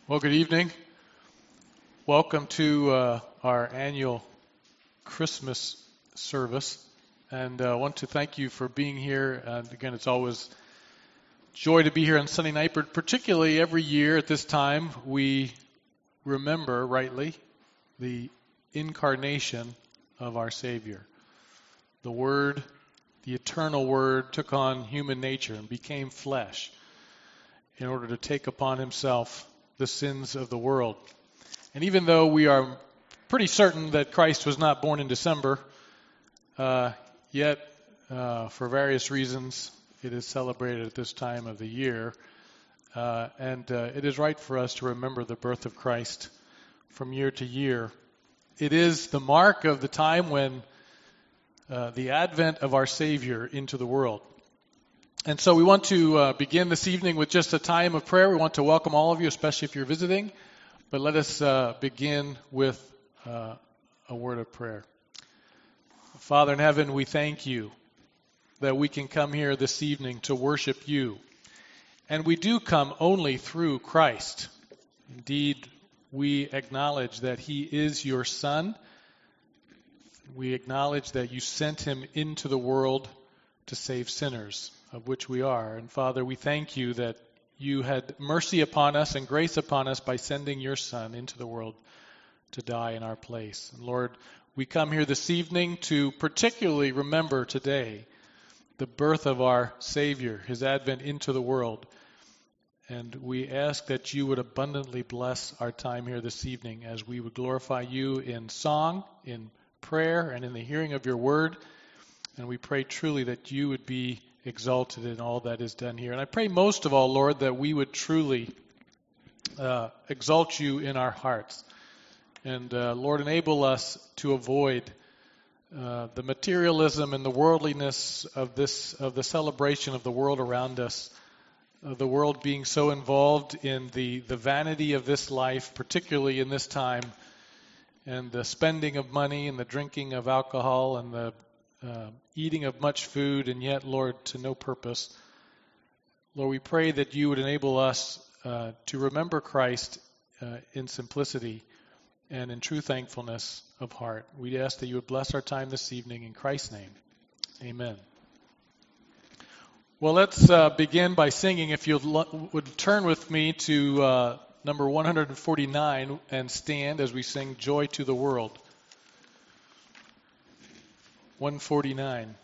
Well, good evening. Welcome to our annual Christmas service. And I want to thank you for being here. And again, it's always joy to be here on Sunday night, but particularly every year at this time, we remember rightly the incarnation of our Savior. The Word, the eternal Word, took on human nature and became flesh in order to take upon himself the sins of the world. And even though we are pretty certain that Christ was not born in December, yet for various reasons it is celebrated at this time of the year. And it is right for us to remember the birth of Christ from year to year. It is the mark of the time when the advent of our Savior into the world. And so we want to begin this evening with just a time of prayer. We want to welcome all of you, especially if you're visiting. But let us begin with a word of prayer. Father in heaven, we thank you that we can come here this evening to worship you. And we do come only through Christ. Indeed, we acknowledge that he is your Son. We acknowledge that you sent him into the world to save sinners, of which we are. And Father, we thank you that you had mercy upon us and grace upon us by sending your Son into the world to die in our place. And Lord, we come here this evening to particularly remember today the birth of our Savior, his advent into the world. And we ask that you would abundantly bless our time here this evening as we would glorify you in song, in prayer, and in the hearing of your word. And we pray truly that you would be exalted in all that is done here. And I pray most of all, Lord, that we would truly exalt you in our hearts. And Lord, enable us to avoid the materialism and the worldliness of the celebration of the world around us, the world being so involved in the vanity of this life, particularly in this time, and the spending of money and the drinking of alcohol and the eating of much food, and yet, Lord, to no purpose. Lord, we pray that you would enable us to remember Christ in simplicity and in true thankfulness of heart. We ask that you would bless our time this evening in Christ's name. Amen. Well, let's begin by singing. If you would turn with me to number 149 and stand as we sing Joy to the World. 149.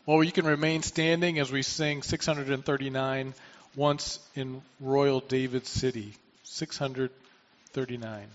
Well, you can remain standing as we sing 639, Once in Royal David City. 639.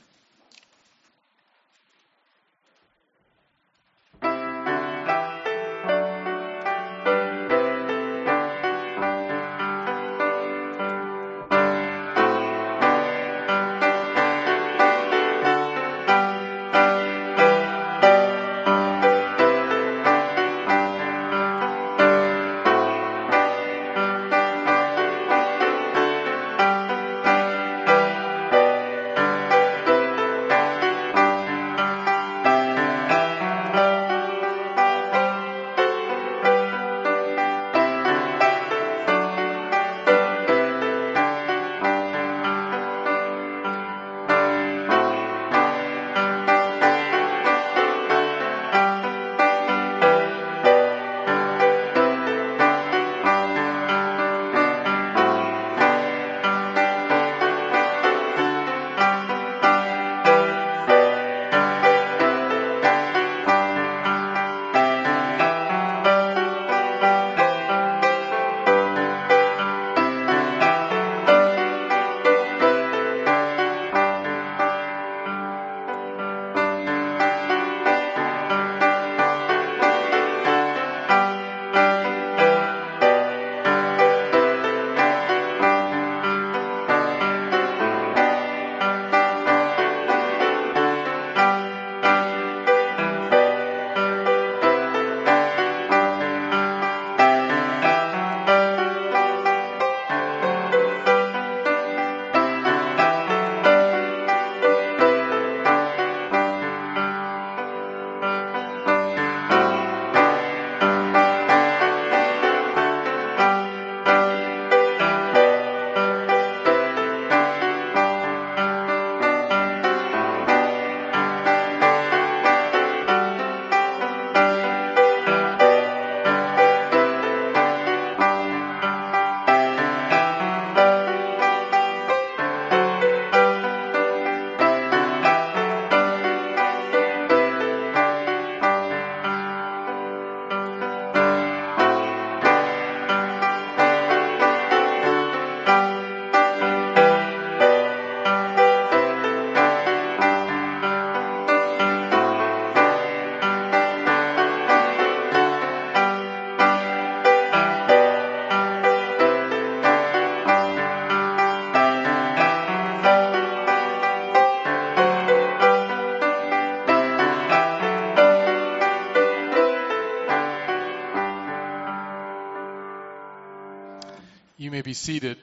You may be seated.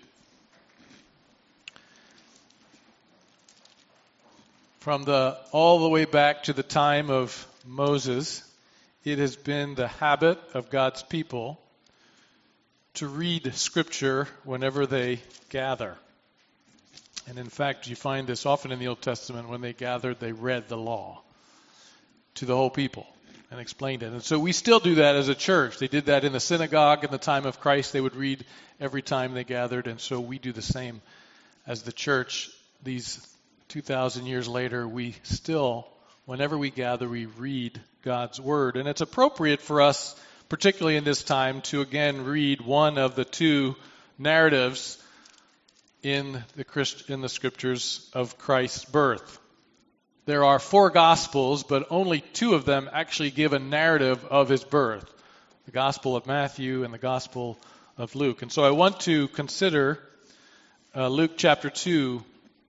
From all the way back to the time of Moses, it has been the habit of God's people to read Scripture whenever they gather. And in fact, you find this often in the Old Testament. When they gathered, they read the law to the whole people and explained it. And so we still do that as a church. They did that in the synagogue in the time of Christ. They would read every time they gathered. And so we do the same as the church. These 2,000 years later, we still, whenever we gather, we read God's Word. And it's appropriate for us, particularly in this time, to again read one of the two narratives in the Scriptures of Christ's birth. There are 4 Gospels, but only 2 of them actually give a narrative of his birth. The Gospel of Matthew and the Gospel of Luke. And so I want to consider Luke chapter 2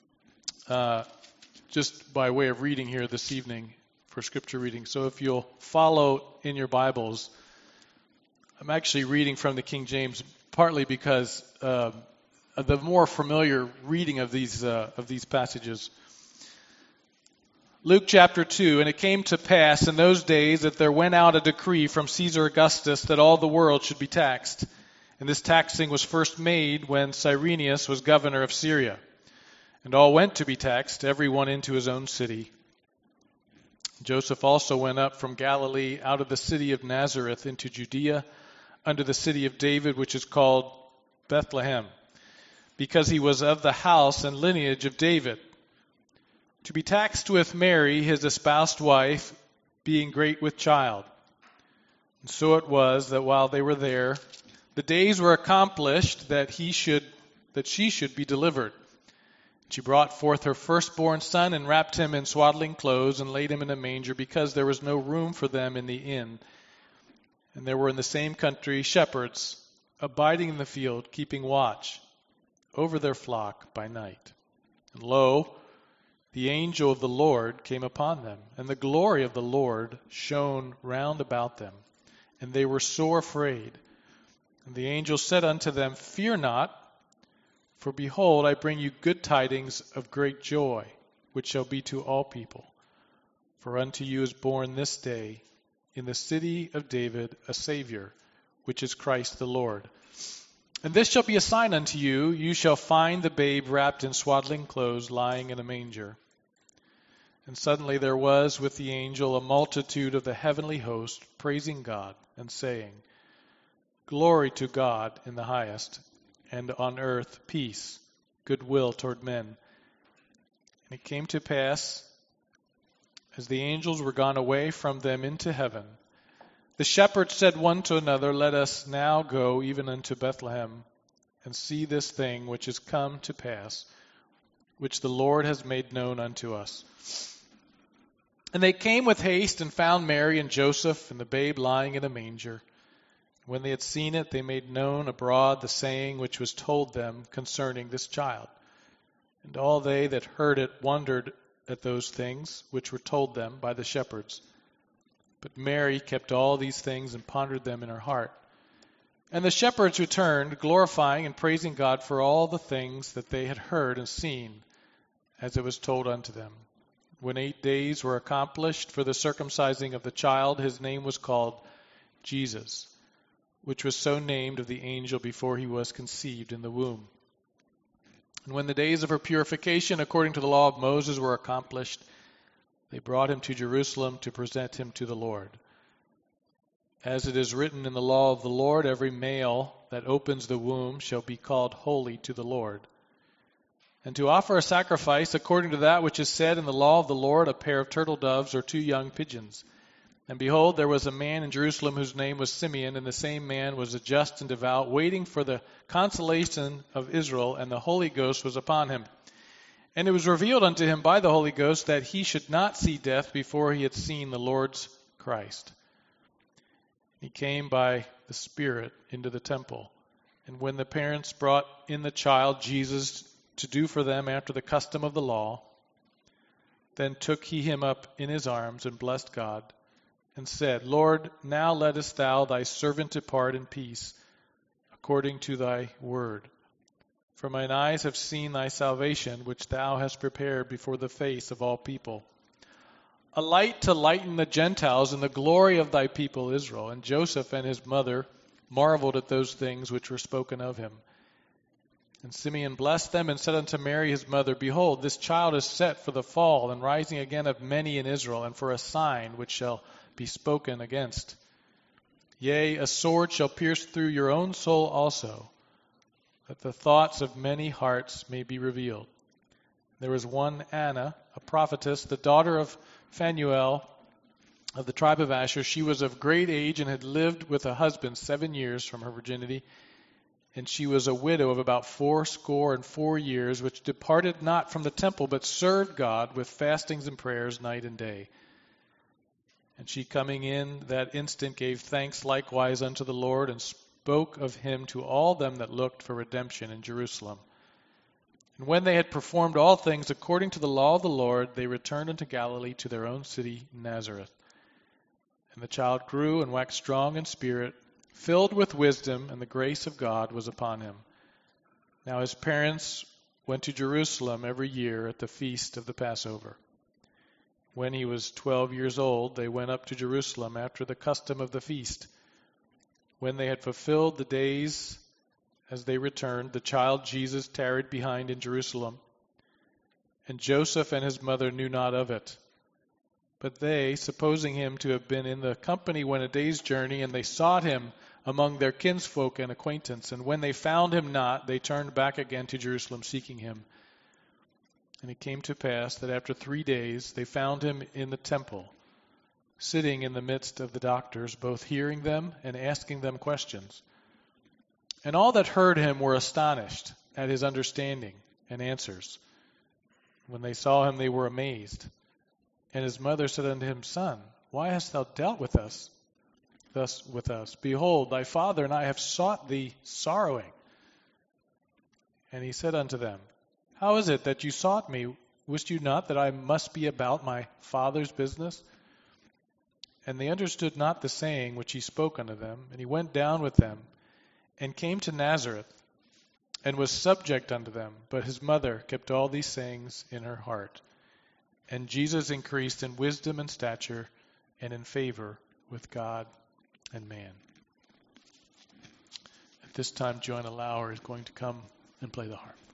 just by way of reading here this evening for Scripture reading. So if you'll follow in your Bibles, I'm actually reading from the King James partly because of the more familiar reading of these passages. Luke chapter 2, and it came to pass in those days that there went out a decree from Caesar Augustus that all the world should be taxed. And this taxing was first made when Cyrenius was governor of Syria. And all went to be taxed, every one into his own city. Joseph also went up from Galilee out of the city of Nazareth into Judea, unto the city of David, which is called Bethlehem, because he was of the house and lineage of David, to be taxed with Mary, his espoused wife, being great with child. And so it was that while they were there, the days were accomplished that she should be delivered. She brought forth her firstborn son and wrapped him in swaddling clothes and laid him in a manger because there was no room for them in the inn. And there were in the same country shepherds abiding in the field, keeping watch over their flock by night. And lo, the angel of the Lord came upon them, and the glory of the Lord shone round about them, and they were sore afraid. And the angel said unto them, Fear not, for behold, I bring you good tidings of great joy, which shall be to all people. For unto you is born this day in the city of David a Savior, which is Christ the Lord. And this shall be a sign unto you, you shall find the babe wrapped in swaddling clothes, lying in a manger. And suddenly there was with the angel a multitude of the heavenly host, praising God, and saying, Glory to God in the highest, and on earth peace, goodwill toward men. And it came to pass, as the angels were gone away from them into heaven, the shepherds said one to another, Let us now go even unto Bethlehem, and see this thing which is come to pass, which the Lord has made known unto us. And they came with haste and found Mary and Joseph and the babe lying in a manger. When they had seen it, they made known abroad the saying which was told them concerning this child. And all they that heard it wondered at those things which were told them by the shepherds. But Mary kept all these things and pondered them in her heart. And the shepherds returned, glorifying and praising God for all the things that they had heard and seen, as it was told unto them. When 8 days were accomplished for the circumcising of the child, his name was called Jesus, which was so named of the angel before he was conceived in the womb. And when the days of her purification, according to the law of Moses, were accomplished, they brought him to Jerusalem to present him to the Lord. As it is written in the law of the Lord, every male that opens the womb shall be called holy to the Lord. And to offer a sacrifice according to that which is said in the law of the Lord, a pair of turtle doves or 2 young pigeons. And behold, there was a man in Jerusalem whose name was Simeon, and the same man was a just and devout, waiting for the consolation of Israel, and the Holy Ghost was upon him. And it was revealed unto him by the Holy Ghost that he should not see death before he had seen the Lord's Christ. He came by the Spirit into the temple. And when the parents brought in the child Jesus to do for them after the custom of the law, then took he him up in his arms and blessed God, and said, Lord, now lettest thou thy servant depart in peace, according to thy word. For mine eyes have seen thy salvation, which thou hast prepared before the face of all people, a light to lighten the Gentiles and the glory of thy people Israel. And Joseph and his mother marveled at those things which were spoken of him. And Simeon blessed them and said unto Mary his mother, Behold, this child is set for the fall and rising again of many in Israel, and for a sign which shall be spoken against. Yea, a sword shall pierce through your own soul also, that the thoughts of many hearts may be revealed. There was one Anna, a prophetess, the daughter of Phanuel of the tribe of Asher. She was of great age and had lived with a husband 7 years from her virginity. And she was a widow of about 84 years, which departed not from the temple, but served God with fastings and prayers night and day. And she coming in that instant gave thanks likewise unto the Lord, and spoke of him to all them that looked for redemption in Jerusalem. And when they had performed all things according to the law of the Lord, they returned unto Galilee to their own city Nazareth. And the child grew and waxed strong in spirit, filled with wisdom, and the grace of God was upon him. Now his parents went to Jerusalem every year at the feast of the Passover. When he was 12 years old, they went up to Jerusalem after the custom of the feast. When they had fulfilled the days as they returned, the child Jesus tarried behind in Jerusalem, and Joseph and his mother knew not of it. But they, supposing him to have been in the company, went a day's journey, and they sought him among their kinsfolk and acquaintance. And when they found him not, they turned back again to Jerusalem, seeking him. And it came to pass that after 3 days they found him in the temple, sitting in the midst of the doctors, both hearing them and asking them questions. And all that heard him were astonished at his understanding and answers. When they saw him, they were amazed. And his mother said unto him, Son, why hast thou dealt with us thus with us? Behold, thy father and I have sought thee sorrowing. And he said unto them, How is it that you sought me? Wist you not that I must be about my Father's business? And they understood not the saying which he spoke unto them. And he went down with them, and came to Nazareth, and was subject unto them. But his mother kept all these sayings in her heart. And Jesus increased in wisdom and stature, and in favor with God and man. At this time, Joanna Lauer is going to come and play the harp.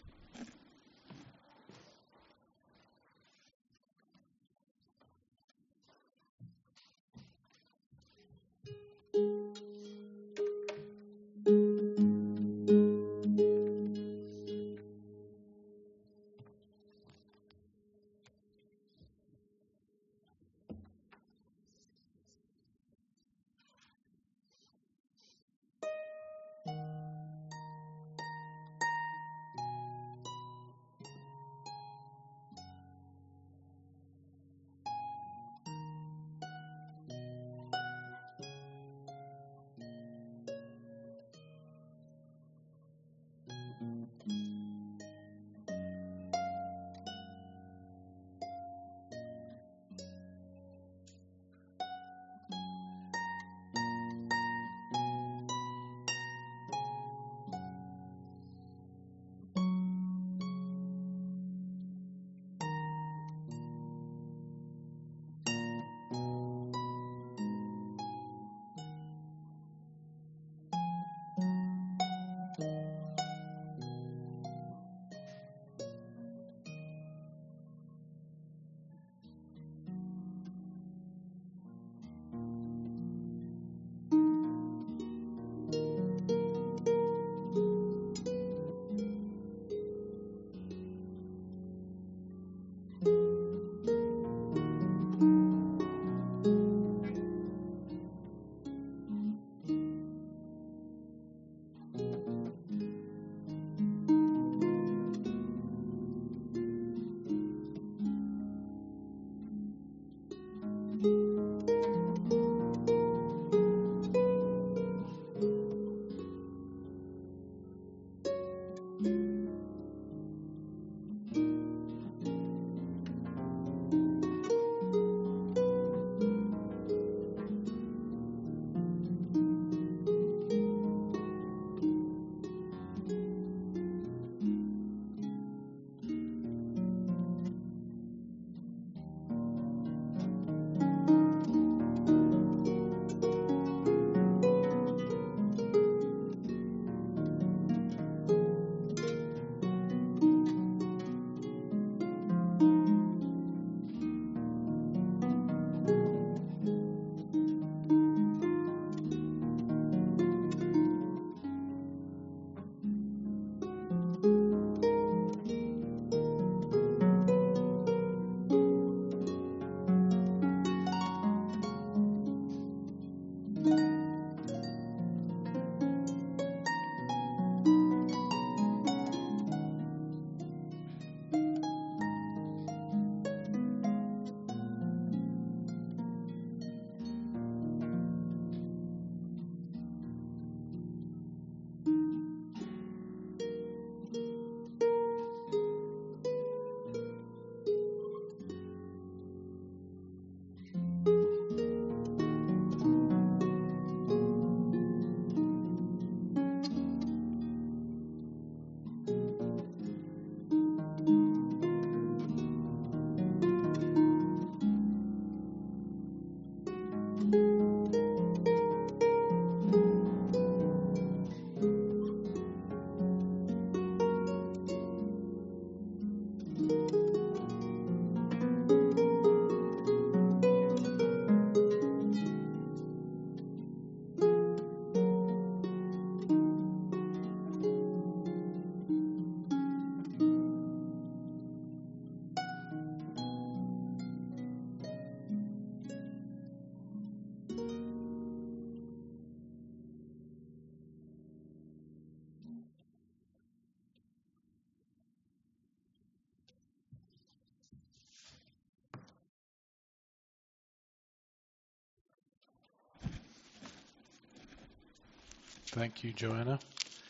Thank you, Joanna.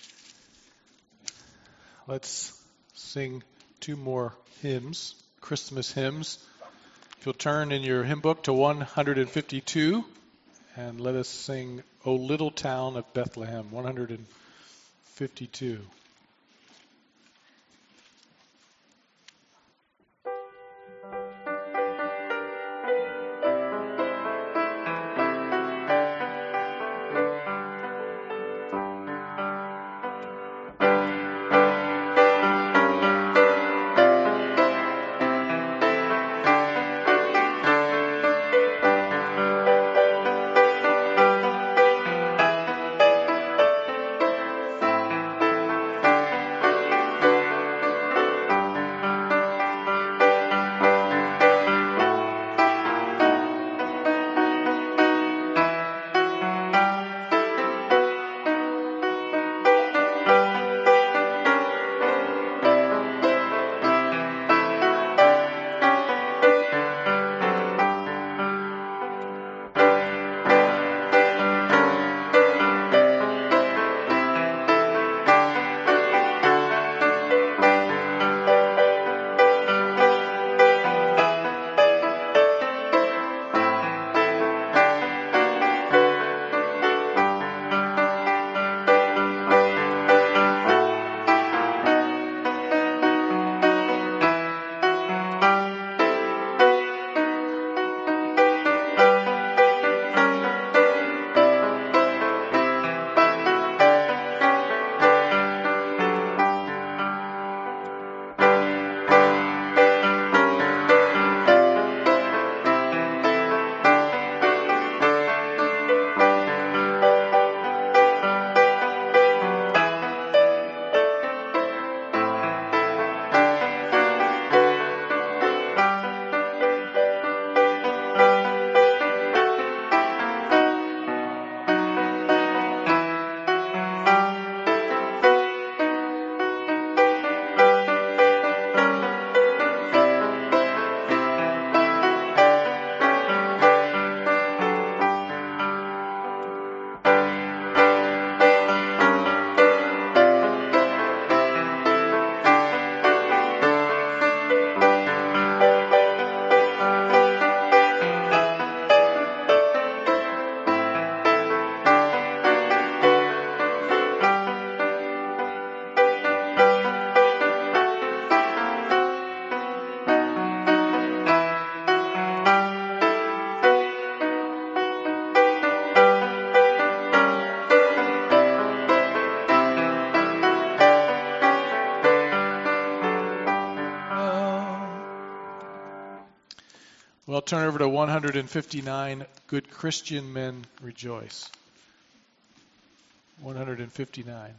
Let's sing two more hymns, Christmas hymns. If you'll turn in your hymn book to 152, and let us sing O Little Town of Bethlehem, 152. Well, turn over to 159, Good Christian Men Rejoice. 159.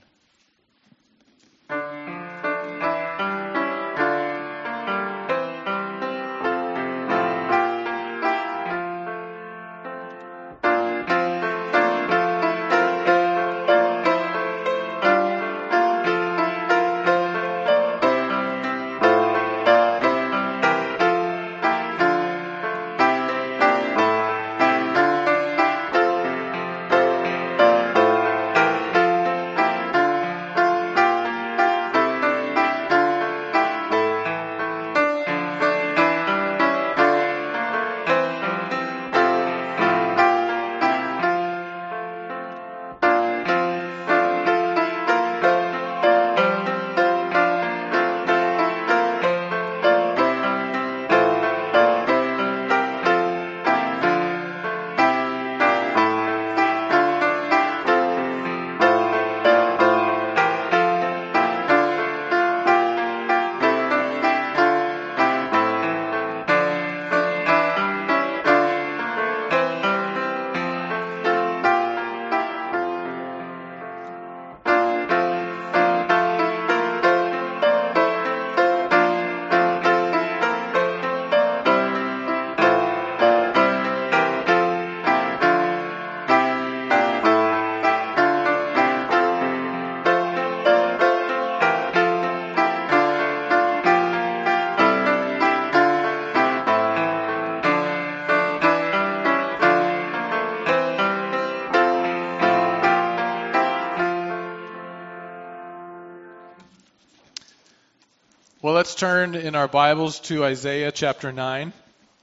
let's turn in our Bibles to Isaiah chapter 9,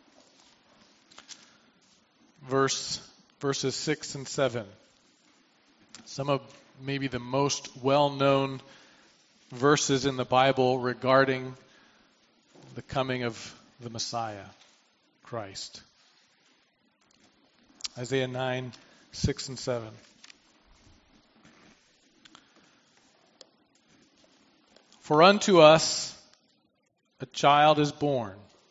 verses 6 and 7. Some of maybe the most well-known verses in the Bible regarding the coming of the Messiah, Christ. Isaiah 9, 6 and 7. For unto us a child is born,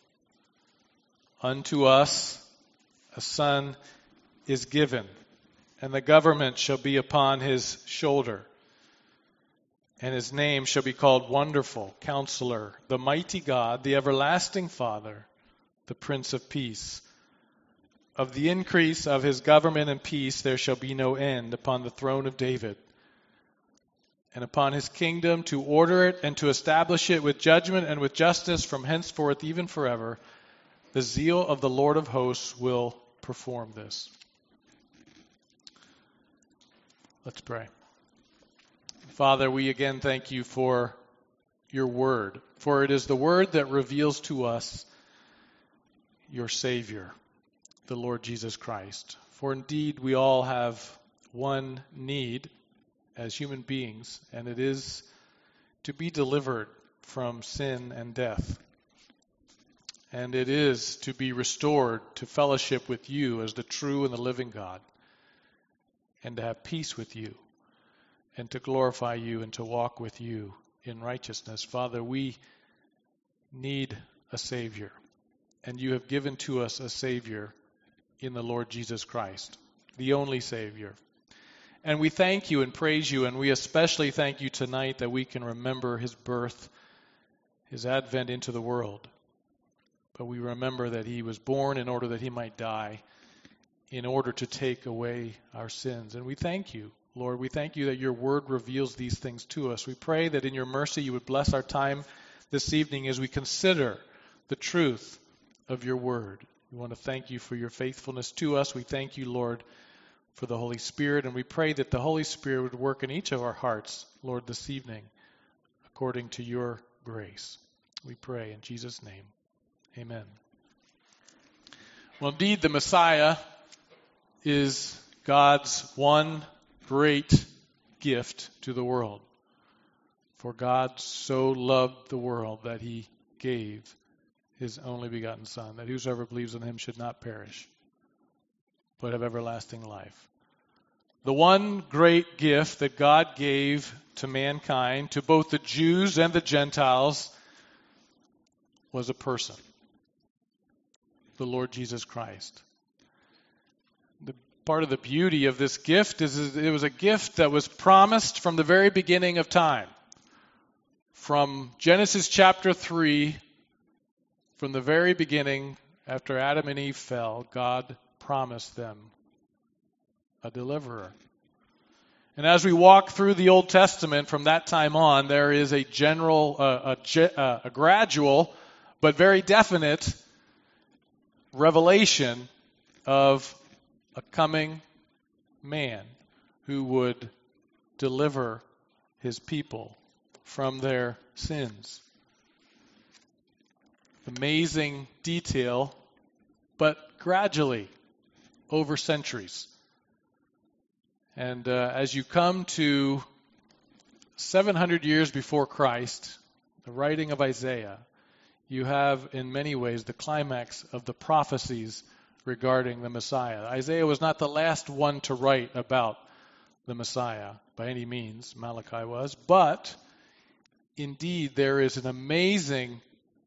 unto us a son is given, and the government shall be upon his shoulder. And his name shall be called Wonderful, Counselor, the Mighty God, the Everlasting Father, the Prince of Peace. Of the increase of his government and peace there shall be no end upon the throne of David, and upon his kingdom, to order it and to establish it with judgment and with justice from henceforth even forever. The zeal of the Lord of hosts will perform this. Let's pray. Father, we again thank you for your word, for it is the word that reveals to us your Savior, the Lord Jesus Christ. For indeed we all have one need as human beings, and it is to be delivered from sin and death. And it is to be restored to fellowship with you as the true and the living God, and to have peace with you, and to glorify you and to walk with you in righteousness. Father, we need a Savior, and you have given to us a Savior in the Lord Jesus Christ, the only Savior. And we thank you and praise you, and we especially thank you tonight that we can remember his birth, his advent into the world. But we remember that he was born in order that he might die, in order to take away our sins. And we thank you, Lord. We thank you that your word reveals these things to us. We pray that in your mercy you would bless our time this evening as we consider the truth of your word. We want to thank you for your faithfulness to us. We thank you, Lord, for the Holy Spirit, and we pray that the Holy Spirit would work in each of our hearts, Lord, this evening, according to your grace. We pray in Jesus' name. Amen. Well, indeed, the Messiah is God's one great gift to the world. For God so loved the world that he gave his only begotten Son, that whosoever believes in him should not perish, but have everlasting life. The one great gift that God gave to mankind, to both the Jews and the Gentiles, was a person, the Lord Jesus Christ. Part of the beauty of this gift is it was a gift that was promised from the very beginning of time. From Genesis chapter 3, from the very beginning, after Adam and Eve fell, God promised them a deliverer. And as we walk through the Old Testament from that time on, there is a gradual, but very definite revelation of a coming man who would deliver his people from their sins. Amazing detail, but gradually, over centuries. And as you come to 700 years before Christ, the writing of Isaiah, you have in many ways the climax of the prophecies regarding the Messiah. Isaiah was not the last one to write about the Messiah by any means, Malachi was, but indeed there is an amazing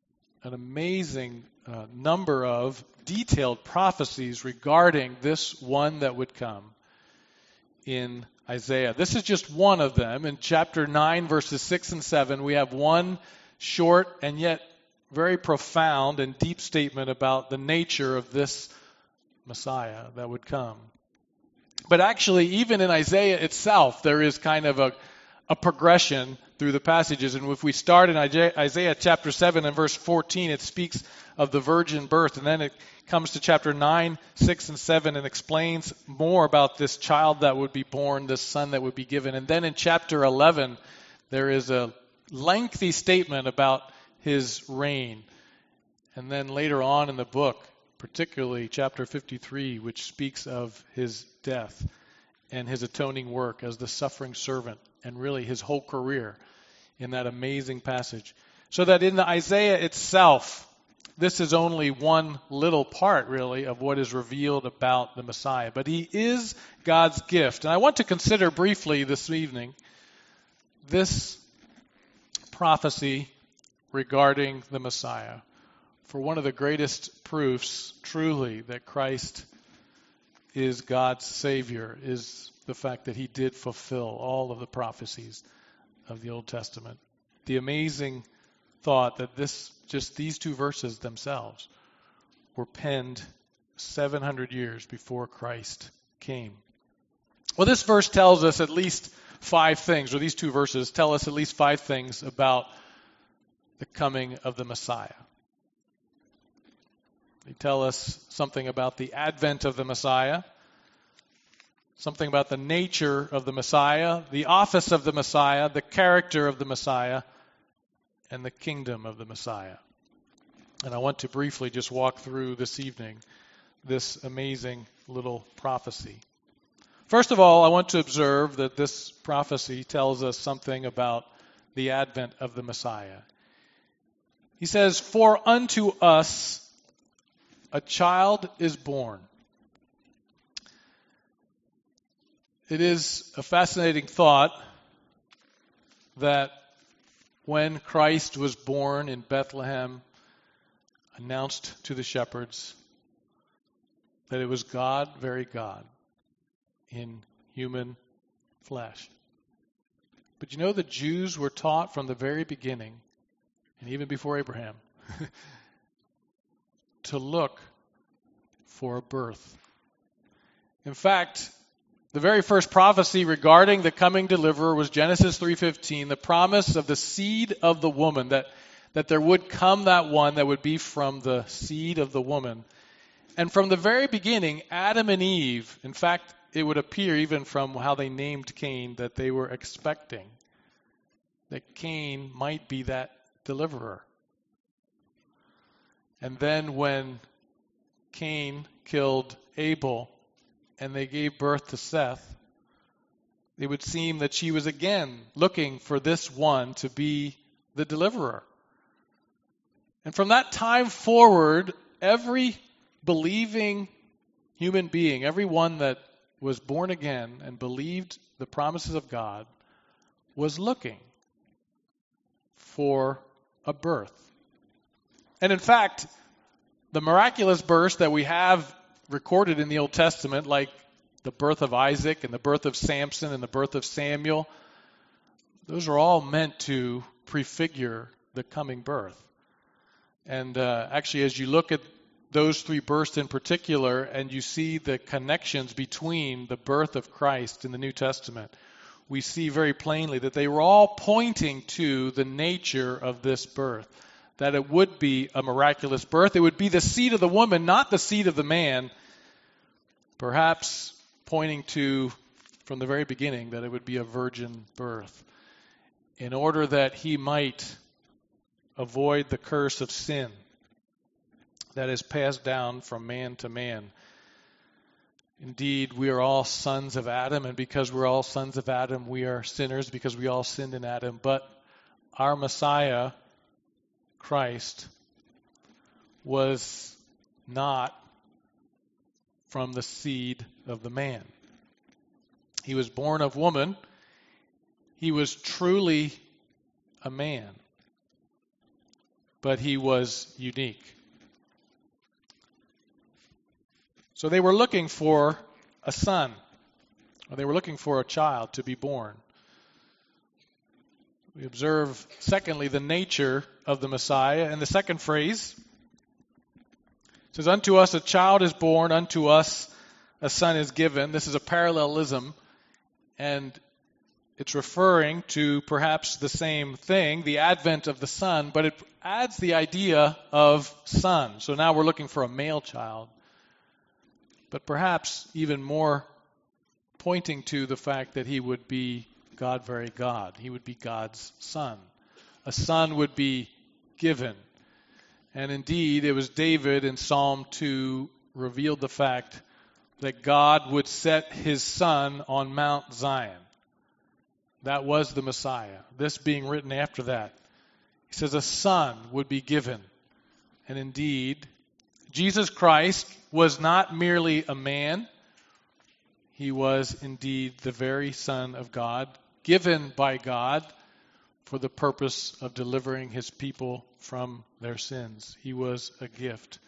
number of detailed prophecies regarding this one that would come in Isaiah. This is just one of them. In chapter 9, verses 6 and 7, we have one short and yet very profound and deep statement about the nature of this Messiah that would come. But actually, even in Isaiah itself, there is kind of a progression through the passages. And if we start in Isaiah chapter 7 and verse 14, it speaks of the virgin birth. And then it comes to chapter 9, 6, and 7 and explains more about this child that would be born, this son that would be given. And then in chapter 11, there is a lengthy statement about his reign. And then later on in the book, particularly chapter 53, which speaks of his death and his atoning work as the suffering servant, and really his whole career in that amazing passage. So that in the Isaiah itself, this is only one little part, really, of what is revealed about the Messiah. But he is God's gift. And I want to consider briefly this evening this prophecy regarding the Messiah. For one of the greatest proofs, truly, that Christ is God's Savior is the fact that he did fulfill all of the prophecies of the Old Testament. The amazing thought that just these two verses themselves were penned 700 years before Christ came. Well, this verse tells us at least 5 things, or these two verses tell us at least 5 things about the coming of the Messiah. They tell us something about the advent of the Messiah, something about the nature of the Messiah, the office of the Messiah, the character of the Messiah, and the kingdom of the Messiah. And I want to briefly just walk through this evening this amazing little prophecy. First of all, I want to observe that this prophecy tells us something about the advent of the Messiah. He says, "For unto us a child is born." It is a fascinating thought that when Christ was born in Bethlehem, announced to the shepherds that it was God, very God, in human flesh. But you know, the Jews were taught from the very beginning, and even before Abraham, to look for a birth. In fact, the very first prophecy regarding the coming deliverer was Genesis 3:15, the promise of the seed of the woman, that there would come that one that would be from the seed of the woman. And from the very beginning, Adam and Eve, in fact, it would appear even from how they named Cain, that they were expecting that Cain might be that deliverer. And then when Cain killed Abel and they gave birth to Seth, it would seem that she was again looking for this one to be the deliverer. And from that time forward, every believing human being, everyone that was born again and believed the promises of God, was looking for a birth. And in fact, the miraculous births that we have recorded in the Old Testament, like the birth of Isaac and the birth of Samson and the birth of Samuel, those are all meant to prefigure the coming birth. And actually, as you look at those 3 births in particular, and you see the connections between the birth of Christ in the New Testament, we see very plainly that they were all pointing to the nature of this birth, that it would be a miraculous birth. It would be the seed of the woman, not the seed of the man, perhaps pointing to, from the very beginning, that it would be a virgin birth, in order that he might avoid the curse of sin that is passed down from man to man. Indeed, we are all sons of Adam, and because we're all sons of Adam, we are sinners because we all sinned in Adam. But our Messiah, Christ, was not from the seed of the man. He was born of woman. He was truly a man, but he was unique. So they were looking for a son, or they were looking for a child to be born. We observe, secondly, the nature of the Messiah. And the second phrase says, "Unto us a child is born, unto us a son is given." This is a parallelism, and it's referring to perhaps the same thing, the advent of the Son, but it adds the idea of son. So now we're looking for a male child, but perhaps even more pointing to the fact that he would be God, very God. He would be God's son. A son would be given. And indeed, it was David in Psalm 2 revealed the fact that God would set his son on Mount Zion. That was the Messiah. This being written after that. He says a son would be given. And indeed, Jesus Christ was not merely a man. He was indeed the very Son of God, given by God for the purpose of delivering his people from their sins. He was a gift.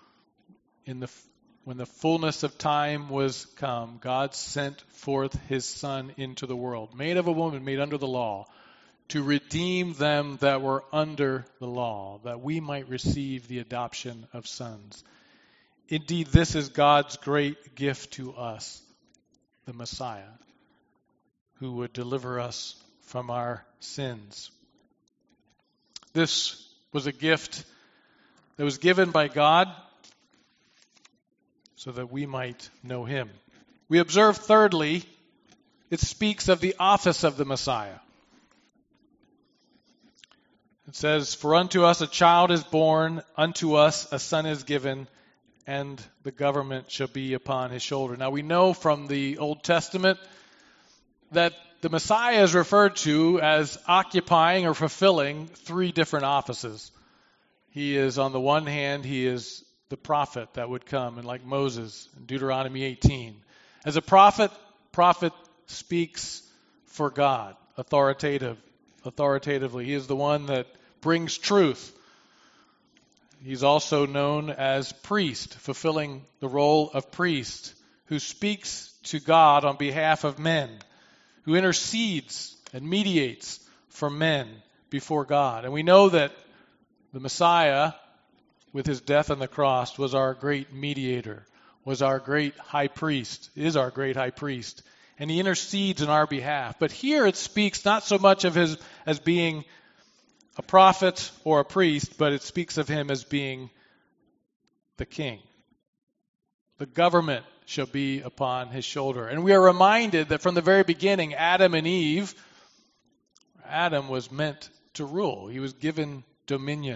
When the fullness of time was come, God sent forth his Son into the world, made of a woman, made under the law, to redeem them that were under the law, that we might receive the adoption of sons. Indeed, this is God's great gift to us, the Messiah, who would deliver us from our sins. This was a gift that was given by God so that we might know him. We observe, thirdly, it speaks of the office of the Messiah. It says, "For unto us a child is born, unto us a son is given, and the government shall be upon his shoulder." Now we know from the Old Testament that the Messiah is referred to as occupying or fulfilling three different offices. He is, on the one hand, he is the prophet that would come, and like Moses in Deuteronomy 18. As a prophet speaks for God, authoritatively. He is the one that brings truth. He's also known as priest, fulfilling the role of priest, who speaks to God on behalf of men, who intercedes and mediates for men before God. And we know that the Messiah, with his death on the cross, was our great mediator, was our great high priest, is our great high priest, and he intercedes on our behalf. But here it speaks not so much of his as being a prophet or a priest, but it speaks of him as being the king. The government shall be upon his shoulder. And we are reminded that from the very beginning, Adam and Eve, Adam was meant to rule. He was given dominion.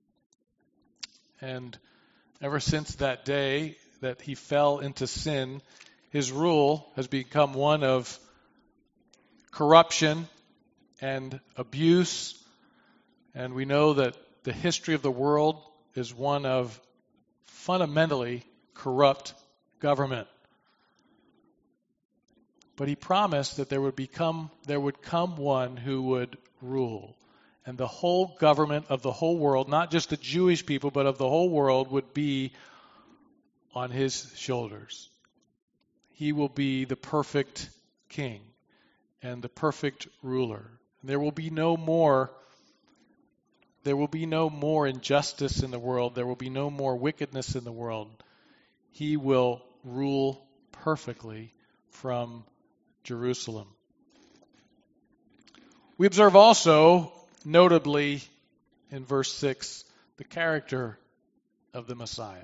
And ever since that day that he fell into sin, his rule has become one of corruption and abuse. And we know that the history of the world is one of fundamentally corrupt government. But he promised that there would come one who would rule. And the whole government of the whole world, not just the Jewish people, but of the whole world, would be on his shoulders. He will be the perfect king and the perfect ruler. There will be no more injustice in the world. There will be no more wickedness in the world. He will rule perfectly from Jerusalem. We observe also, notably in verse 6, the character of the Messiah.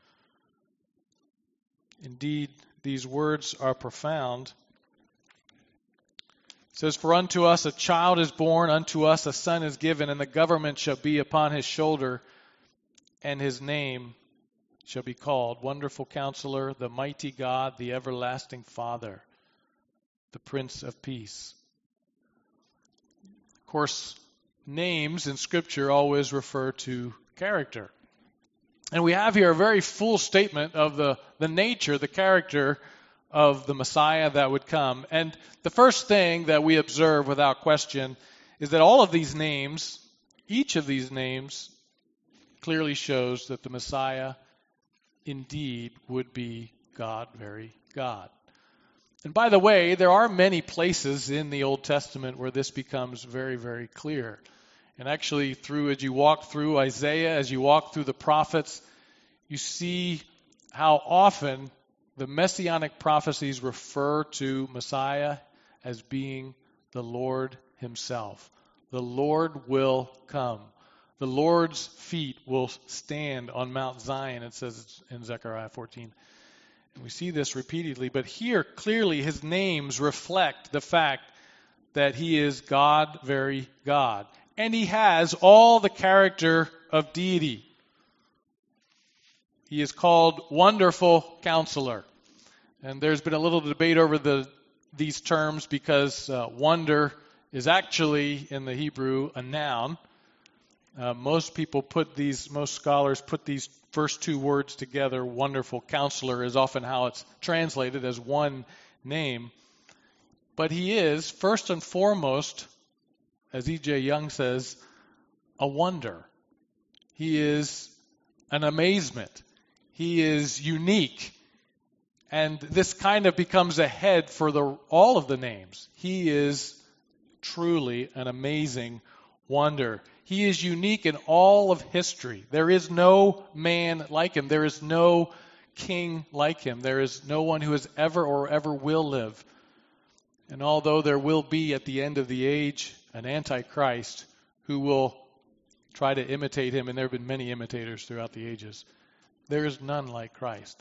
Indeed, these words are profound. It says, "For unto us a child is born, unto us a son is given, and the government shall be upon his shoulder, and his name shall be called Wonderful Counselor, the Mighty God, the Everlasting Father, the Prince of Peace." Of course, names in Scripture always refer to character. And we have here a very full statement of the nature, the character of the Messiah that would come. And the first thing that we observe without question is that all of these names, each of these names, clearly shows that the Messiah indeed would be God, very God. And by the way, there are many places in the Old Testament where this becomes very, very clear. And actually, as you walk through Isaiah, as you walk through the prophets, you see how often the messianic prophecies refer to Messiah as being the Lord himself. The Lord will come. The Lord's feet will stand on Mount Zion, it says in Zechariah 14. And we see this repeatedly, but here clearly his names reflect the fact that he is God, very God. and he has all the character of deity. He is called Wonderful Counselor. And there's been a little debate over these terms because wonder is actually, in the Hebrew, a noun. Most scholars put these first two words together. Wonderful Counselor is often how it's translated as one name. But he is, first and foremost, as E.J. Young says, a wonder. He is an amazement. He is unique. And this kind of becomes a head for all of the names. He is truly an amazing wonder. He is unique in all of history. There is no man like him. There is no king like him. There is no one who has ever or ever will live. And although there will be at the end of the age an Antichrist who will try to imitate him, and there have been many imitators throughout the ages, there is none like Christ.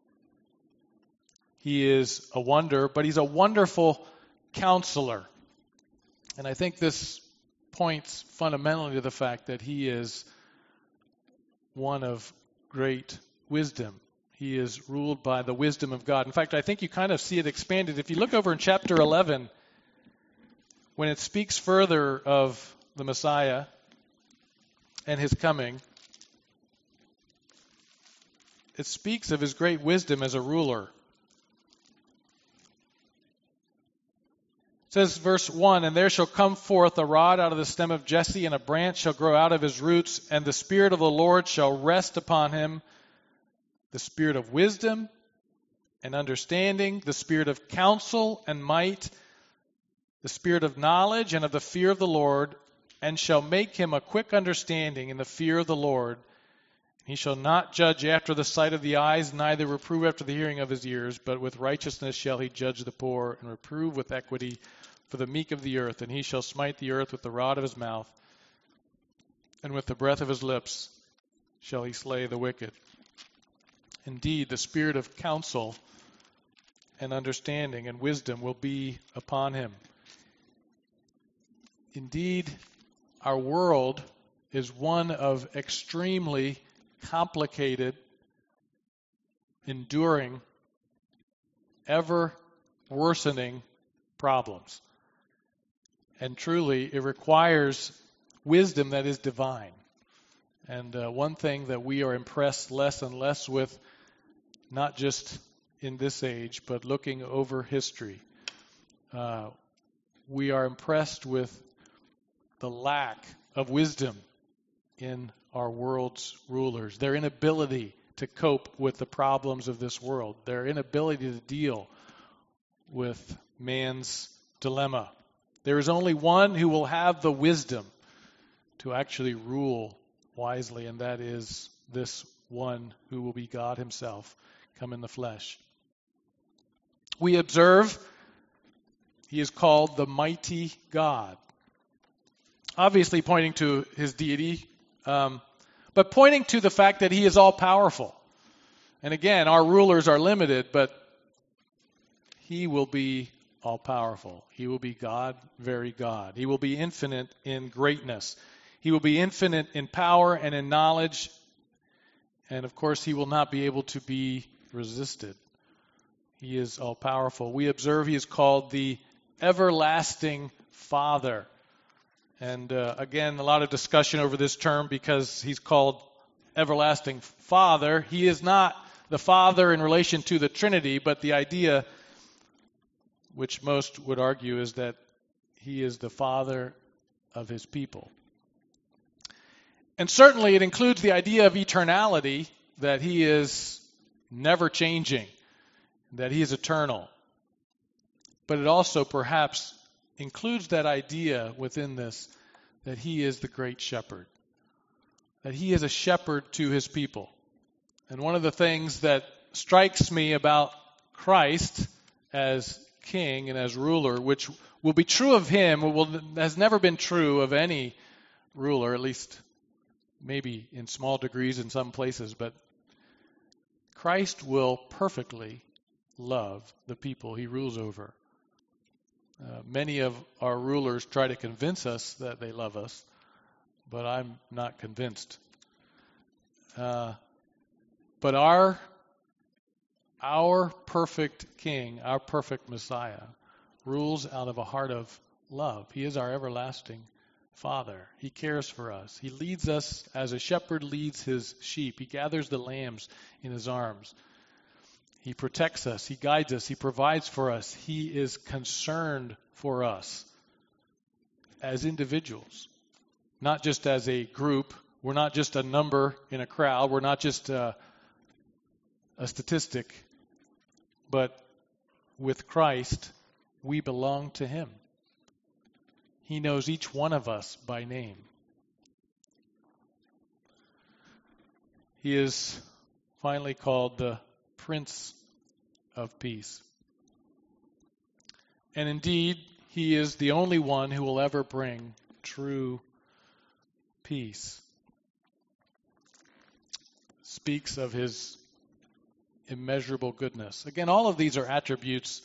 He is a wonder, but he's a wonderful counselor. And I think this points fundamentally to the fact that he is one of great wisdom. He is ruled by the wisdom of God. In fact, I think you kind of see it expanded. If you look over in chapter 11, when it speaks further of the Messiah and his coming, it speaks of his great wisdom as a ruler. It says, verse 1, "And there shall come forth a rod out of the stem of Jesse, and a branch shall grow out of his roots, and the Spirit of the Lord shall rest upon him, the Spirit of wisdom and understanding, the Spirit of counsel and might, the Spirit of knowledge and of the fear of the Lord, and shall make him a quick understanding in the fear of the Lord. He shall not judge after the sight of the eyes, neither reprove after the hearing of his ears, but with righteousness shall he judge the poor, and reprove with equity for the meek of the earth. And he shall smite the earth with the rod of his mouth, and with the breath of his lips shall he slay the wicked. Indeed, the spirit of counsel and understanding and wisdom will be upon him." Indeed, our world is one of extremely complicated, enduring, ever worsening problems. And truly, it requires wisdom that is divine. And one thing that we are impressed less and less with, not just in this age, but looking over history, we are impressed with the lack of wisdom in our world's rulers, their inability to cope with the problems of this world, their inability to deal with man's dilemma. There is only one who will have the wisdom to actually rule wisely, and that is this one who will be God himself, come in the flesh. We observe he is called the mighty God, obviously pointing to his deity, but pointing to the fact that he is all-powerful. And again, our rulers are limited, but he will be all-powerful. He will be God, very God. He will be infinite in greatness. He will be infinite in power and in knowledge. And of course, he will not be able to be resisted. He is all-powerful. We observe he is called the everlasting Father. And again, a lot of discussion over this term because he's called everlasting Father. He is not the Father in relation to the Trinity, but the idea, which most would argue, is that he is the Father of his people. And certainly it includes the idea of eternality, that he is never changing, that he is eternal. But it also perhaps includes that idea within this, that he is the great shepherd, that he is a shepherd to his people. And one of the things that strikes me about Christ as king and as ruler, which will be true of him, has never been true of any ruler, at least maybe in small degrees in some places, but Christ will perfectly love the people he rules over. Many of our rulers try to convince us that they love us, but I'm not convinced. But our perfect King, our perfect Messiah, rules out of a heart of love. He is our everlasting Father. He cares for us. He leads us as a shepherd leads his sheep. He gathers the lambs in his arms. He protects us. He guides us. He provides for us. He is concerned for us as individuals, not just as a group. We're not just a number in a crowd. We're not just a statistic. But with Christ, we belong to him. He knows each one of us by name. He is finally called the Prince of Peace. And indeed, he is the only one who will ever bring true peace. Speaks of his immeasurable goodness. Again, all of these are attributes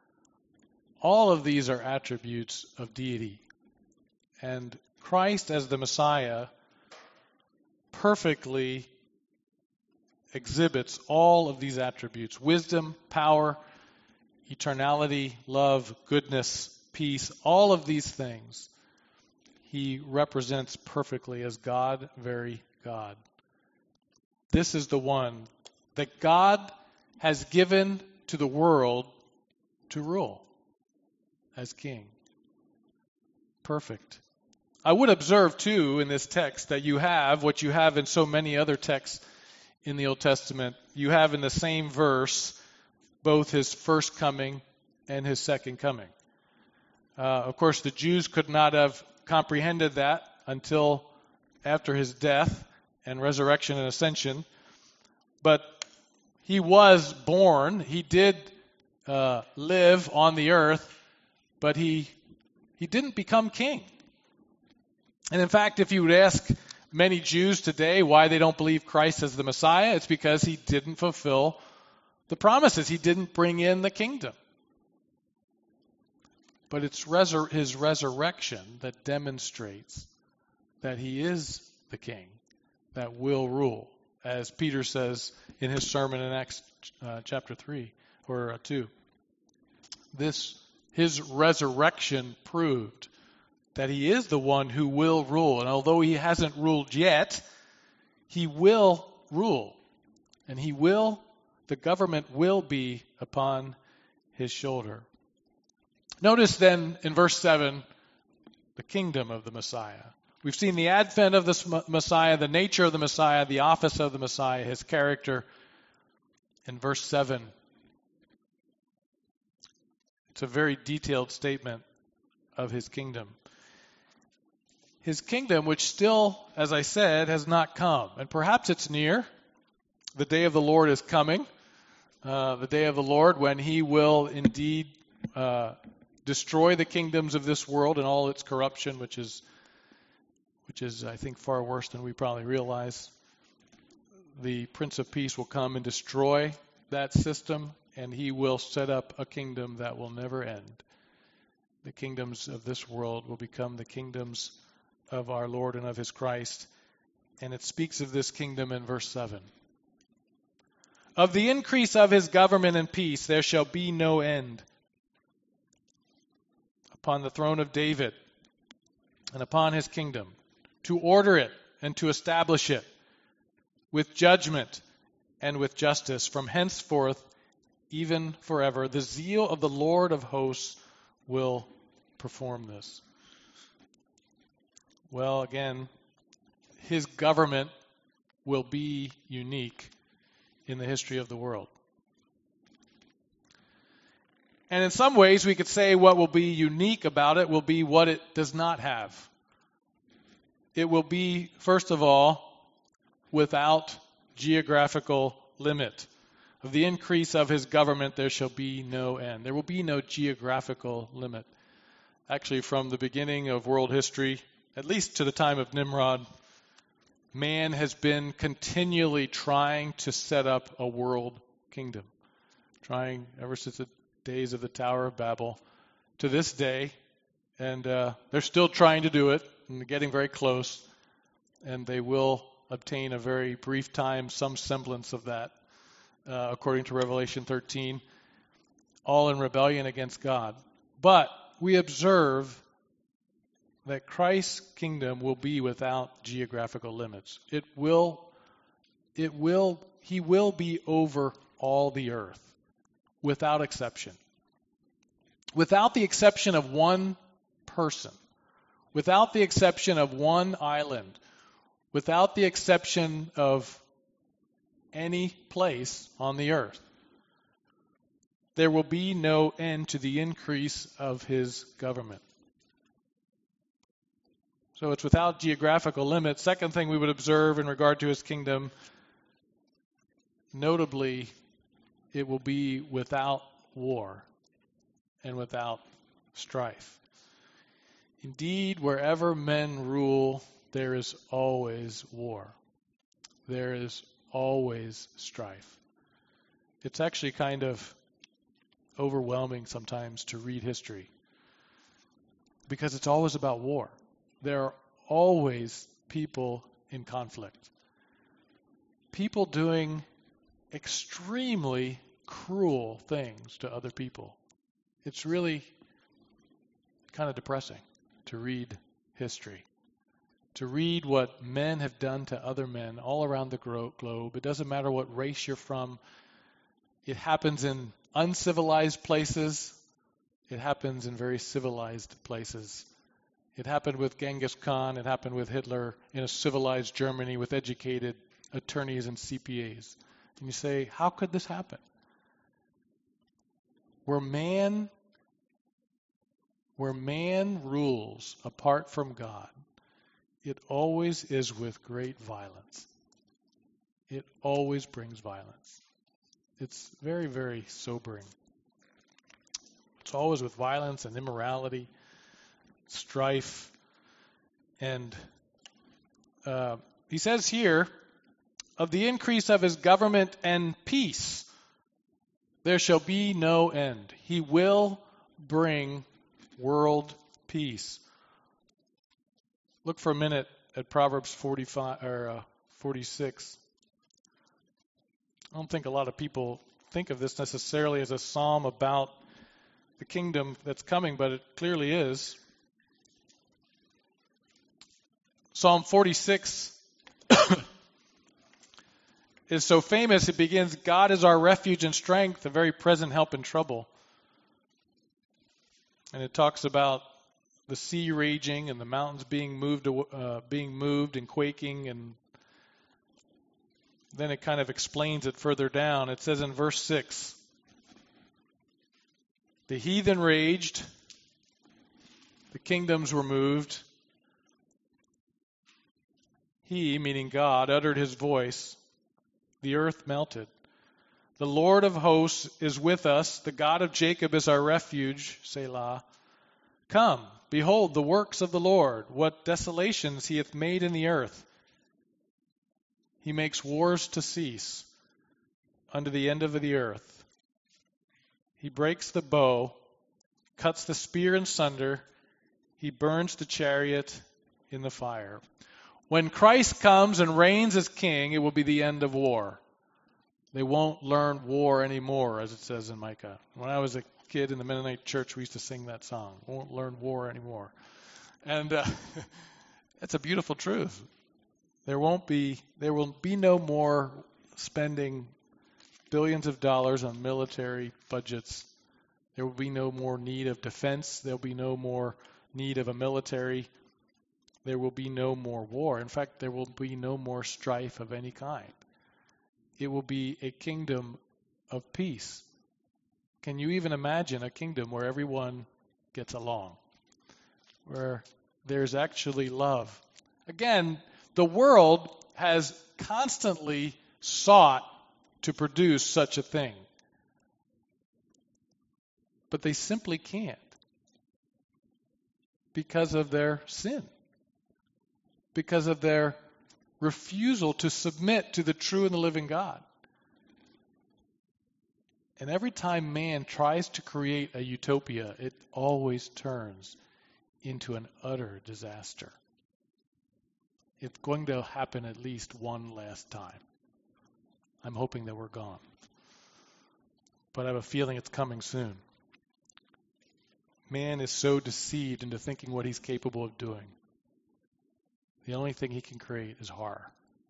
of deity. And Christ as the Messiah perfectly exhibits all of these attributes: wisdom, power, eternality, love, goodness, peace, all of these things he represents perfectly as God, very God. This is the one that God has given to the world to rule as king. Perfect. I would observe, too, in this text that you have what you have in so many other texts in the Old Testament. You have in the same verse both his first coming and his second coming. Of course, the Jews could not have comprehended that until after his death and resurrection and ascension. But he was born. He did live on the earth, but he didn't become king. And in fact, if you would ask many Jews today why they don't believe Christ as the Messiah, it's because he didn't fulfill the promises. He didn't bring in the kingdom. But it's his resurrection that demonstrates that he is the king that will rule, as Peter says in his sermon in Acts chapter 3 or 2. His resurrection proved that he is the one who will rule. And although he hasn't ruled yet, he will rule. And the government will be upon his shoulder. Notice then in verse 7, the kingdom of the Messiah. We've seen the advent of the Messiah, the nature of the Messiah, the office of the Messiah, his character. In verse 7, it's a very detailed statement of his kingdom. His kingdom, which still, as I said, has not come. And perhaps it's near. The day of the Lord is coming. The day of the Lord when he will indeed destroy the kingdoms of this world and all its corruption, which is, I think, far worse than we probably realize. The Prince of Peace will come and destroy that system, and he will set up a kingdom that will never end. The kingdoms of this world will become the kingdoms of our Lord and of his Christ. And it speaks of this kingdom in verse 7. Of the increase of his government and peace there shall be no end. Upon the throne of David and upon his kingdom, to order it and to establish it with judgment and with justice from henceforth even forever. The zeal of the Lord of hosts will perform this. Well, again, his government will be unique in the history of the world. And in some ways, we could say what will be unique about it will be what it does not have. It will be, first of all, without geographical limit. Of the increase of his government, there shall be no end. There will be no geographical limit. Actually, from the beginning of world history, at least to the time of Nimrod, man has been continually trying to set up a world kingdom. Trying ever since the days of the Tower of Babel to this day. And they're still trying to do it and getting very close. and they will obtain a very brief time, some semblance of that, according to Revelation 13, all in rebellion against God. But we observe that Christ's kingdom will be without geographical limits. He will be over all the earth, without exception. Without the exception of one person, without the exception of one island, without the exception of any place on the earth. There will be no end to the increase of his government. So it's without geographical limits. Second thing we would observe in regard to his kingdom, notably, it will be without war and without strife. Indeed, wherever men rule, there is always war. There is always strife. It's actually kind of overwhelming sometimes to read history because it's always about war. There are always people in conflict. People doing extremely cruel things to other people. It's really kind of depressing to read history, to read what men have done to other men all around the globe. It doesn't matter what race you're from. It happens in uncivilized places. It happens in very civilized places. It happened with Genghis Khan. It happened with Hitler in a civilized Germany with educated attorneys and CPAs. And you say, how could this happen? Where man rules apart from God, it always is with great violence. It always brings violence. It's very, very sobering. It's always with violence and immorality, strife. And he says here, of the increase of his government and peace, there shall be no end. He will bring world peace. Look for a minute at Proverbs 45 or 46. I don't think a lot of people think of this necessarily as a psalm about the kingdom that's coming, but it clearly is. Psalm 46 is so famous, it begins, God is our refuge and strength, a very present help in trouble. And it talks about the sea raging and the mountains being moved and quaking, and then it kind of explains it further down. It says in verse 6, the heathen raged, the kingdoms were moved. He, meaning God, uttered his voice. The earth melted. The Lord of hosts is with us. The God of Jacob is our refuge. Selah. Come, behold the works of the Lord, what desolations he hath made in the earth. He makes wars to cease unto the end of the earth. He breaks the bow, cuts the spear in sunder. He burns the chariot in the fire. When Christ comes and reigns as king, it will be the end of war. They won't learn war anymore, as it says in Micah. When I was a kid in the Mennonite church, we used to sing that song. Won't learn war anymore. And that's a beautiful truth. There will be no more spending billions of dollars on military budgets. There will be no more need of defense. There will be no more need of a military. There will be no more war. In fact, there will be no more strife of any kind. It will be a kingdom of peace. Can you even imagine a kingdom where everyone gets along? Where there's actually love? Again, the world has constantly sought to produce such a thing. But they simply can't because of their sin. Because of their refusal to submit to the true and the living God. And every time man tries to create a utopia, it always turns into an utter disaster. it's going to happen at least one last time. I'm hoping that we're gone. But I have a feeling it's coming soon. Man is so deceived into thinking what he's capable of doing. The only thing he can create is horror.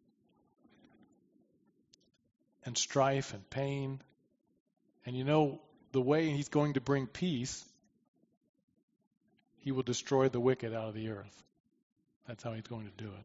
And strife and pain. And you know, the way he's going to bring peace, he will destroy the wicked out of the earth. That's how he's going to do it.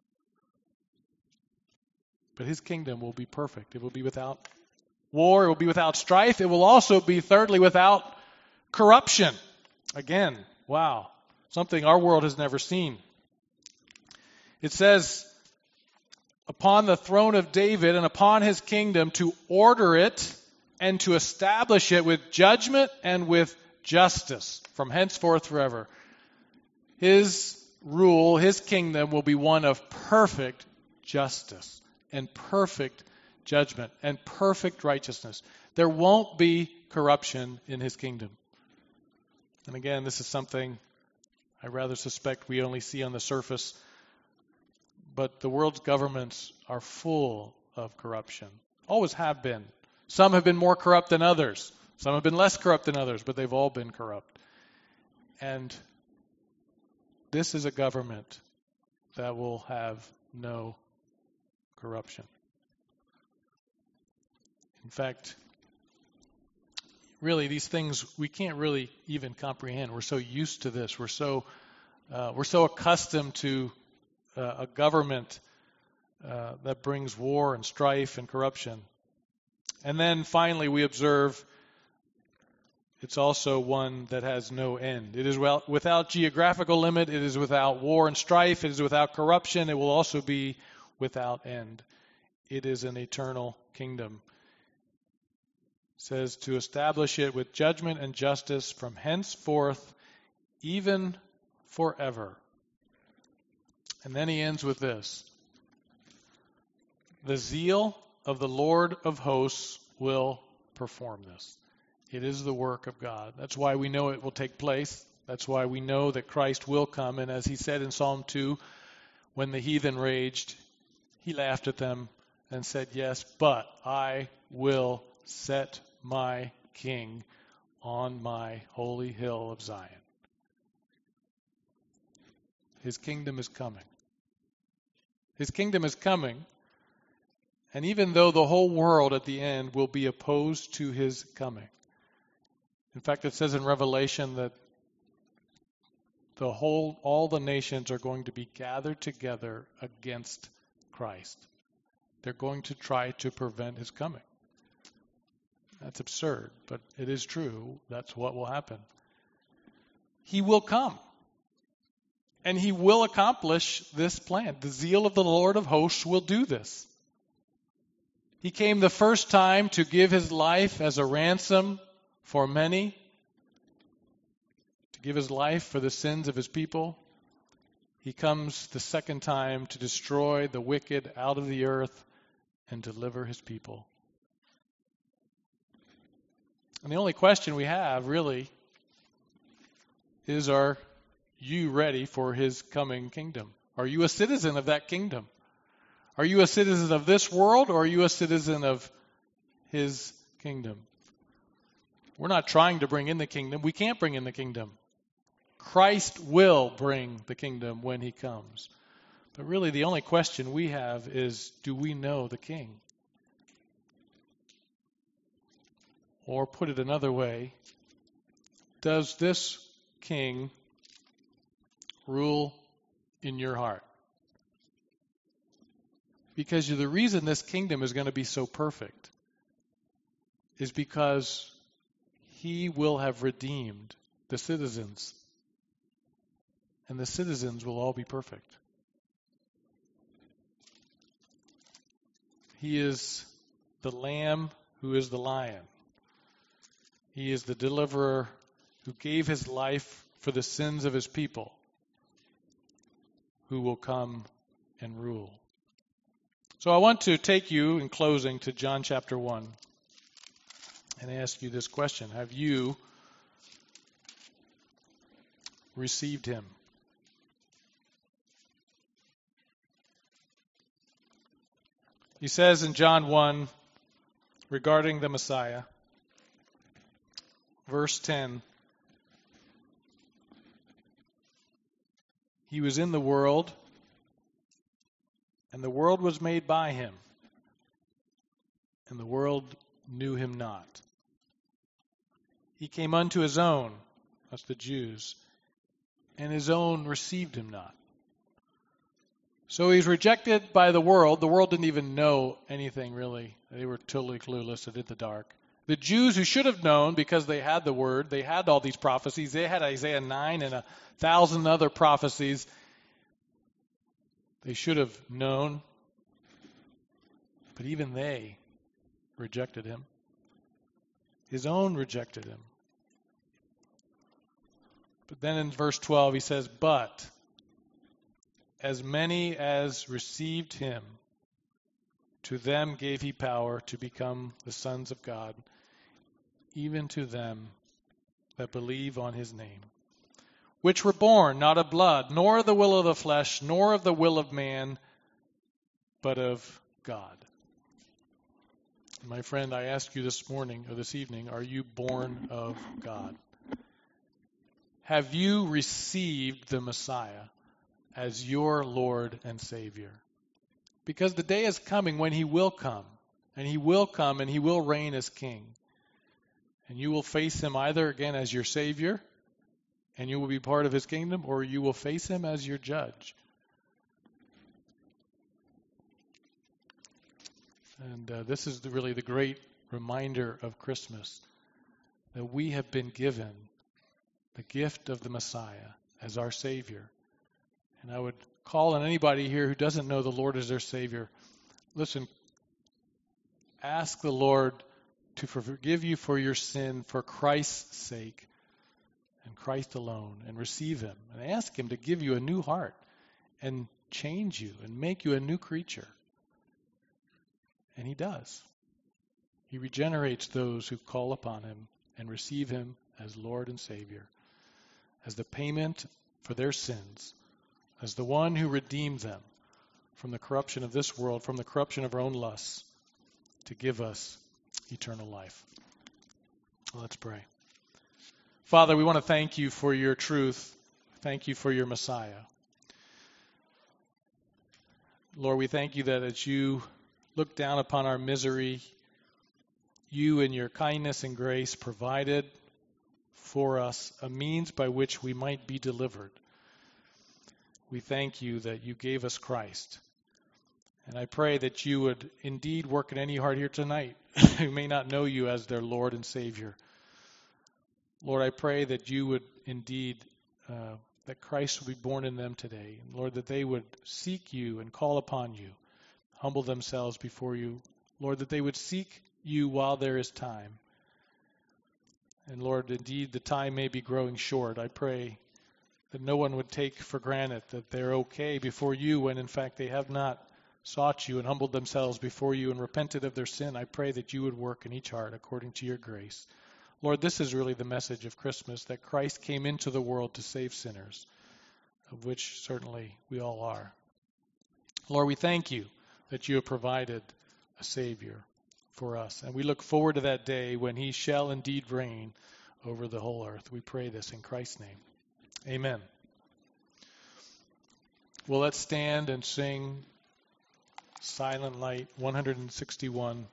But his kingdom will be perfect. It will be without war. It will be without strife. It will also be, thirdly, without corruption. Again, wow. Something our world has never seen. It says, upon the throne of David and upon his kingdom, to order it and to establish it with judgment and with justice from henceforth forever. His rule, his kingdom will be one of perfect justice and perfect judgment and perfect righteousness. There won't be corruption in his kingdom. And again, this is something I rather suspect we only see on the surface. But the world's governments are full of corruption. Always have been. Some have been more corrupt than others. Some have been less corrupt than others, but they've all been corrupt. And this is a government that will have no corruption. In fact, really, these things we can't really even comprehend. We're so used to this. We're so accustomed to a government that brings war and strife and corruption. And then finally, we observe it's also one that has no end. It is without geographical limit. It is without war and strife. It is without corruption. It will also be without end. It is an eternal kingdom. It says to establish it with judgment and justice from henceforth, even forever. And then he ends with this. The zeal of the Lord of hosts will perform this. It is the work of God. That's why we know it will take place. That's why we know that Christ will come. And as he said in Psalm 2, when the heathen raged, he laughed at them and said, yes, but I will set my king on my holy hill of Zion. His kingdom is coming. His kingdom is coming. And even though the whole world at the end will be opposed to his coming. In fact, it says in Revelation that all the nations are going to be gathered together against Christ. They're going to try to prevent his coming. That's absurd, but it is true. That's what will happen. He will come. And he will accomplish this plan. The zeal of the Lord of hosts will do this. He came the first time to give his life as a ransom for many, to give his life for the sins of his people. He comes the second time to destroy the wicked out of the earth and deliver his people. And the only question we have, really, is are you ready for his coming kingdom? Are you a citizen of that kingdom? Are you a citizen of this world, or are you a citizen of his kingdom? We're not trying to bring in the kingdom. We can't bring in the kingdom. Christ will bring the kingdom when he comes. But really, the only question we have is, do we know the king? Or put it another way, does this king rule in your heart? Because the reason this kingdom is going to be so perfect is because he will have redeemed the citizens. And the citizens will all be perfect. He is the Lamb who is the Lion. He is the deliverer who gave his life for the sins of his people, who will come and rule. So I want to take you, in closing, to John chapter 1 and ask you this question. Have you received him? He says in John 1, regarding the Messiah, verse 10, He was in the world, and the world was made by him, and the world knew him not. He came unto his own, that's the Jews, and his own received him not. So he's rejected by the world. The world didn't even know anything, really. They were totally clueless and in the dark. The Jews, who should have known because they had the word, they had all these prophecies, they had Isaiah 9 and 1,000 other prophecies. They should have known, but even they rejected him. His own rejected him. But then in verse 12 he says, but as many as received him, to them gave he power to become the sons of God, even to them that believe on his name, which were born not of blood, nor of the will of the flesh, nor of the will of man, but of God. My friend, I ask you this morning or this evening, are you born of God? Have you received the Messiah as your Lord and Savior? Because the day is coming when he will come, and he will come and he will reign as king. And you will face him either again as your Savior, and you will be part of his kingdom, or you will face him as your judge. And this is really the great reminder of Christmas, that we have been given the gift of the Messiah as our Savior. And I would call on anybody here who doesn't know the Lord as their Savior, listen, ask the Lord to forgive you for your sin for Christ's sake and Christ alone, and receive him. And ask him to give you a new heart and change you and make you a new creature. And he does. He regenerates those who call upon him and receive him as Lord and Savior, as the payment for their sins, as the one who redeemed them from the corruption of this world, from the corruption of our own lusts, to give us eternal life. Let's pray. Father, we want to thank you for your truth. Thank you for your Messiah. Lord, we thank you that as you look down upon our misery, you in your kindness and grace provided for us a means by which we might be delivered. We thank you that you gave us Christ. And I pray that you would indeed work in any heart here tonight who may not know you as their Lord and Savior. Lord, I pray that you would indeed, that Christ would be born in them today. And Lord, that they would seek you and call upon you, humble themselves before you. Lord, that they would seek you while there is time. And Lord, indeed, the time may be growing short. I pray that no one would take for granted that they're okay before you when in fact they have not sought you and humbled themselves before you and repented of their sin. I pray that you would work in each heart according to your grace. Lord, this is really the message of Christmas, that Christ came into the world to save sinners, of which certainly we all are. Lord, we thank you that you have provided a Savior for us, and we look forward to that day when he shall indeed reign over the whole earth. We pray this in Christ's name. Amen. Well, let's stand and sing Silent Night 161.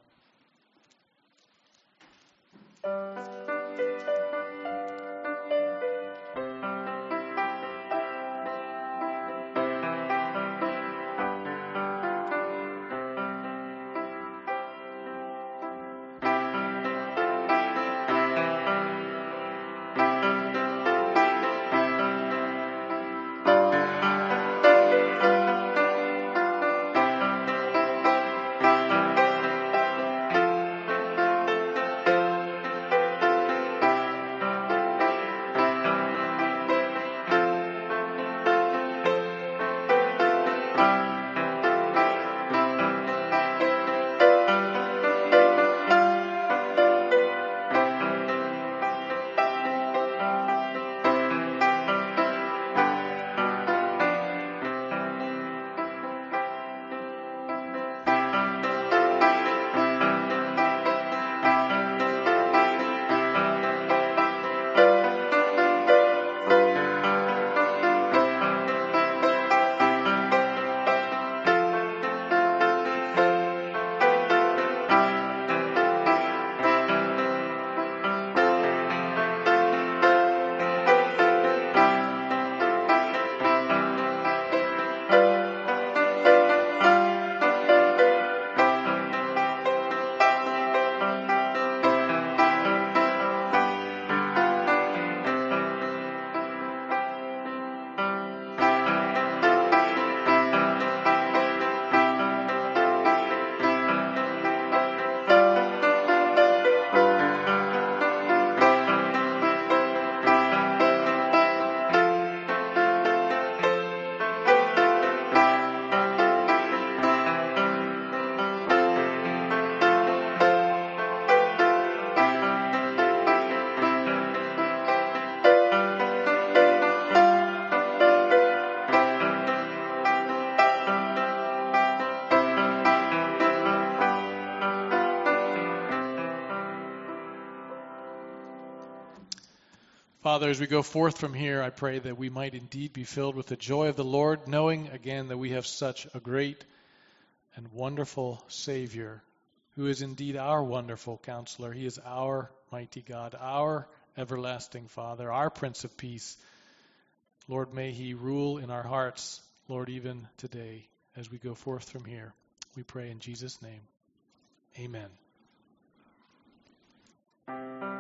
Father, as we go forth from here, I pray that we might indeed be filled with the joy of the Lord, knowing again that we have such a great and wonderful Savior, who is indeed our wonderful Counselor. He is our mighty God, our everlasting Father, our Prince of Peace. Lord, may He rule in our hearts, Lord, even today as we go forth from here. We pray in Jesus' name. Amen.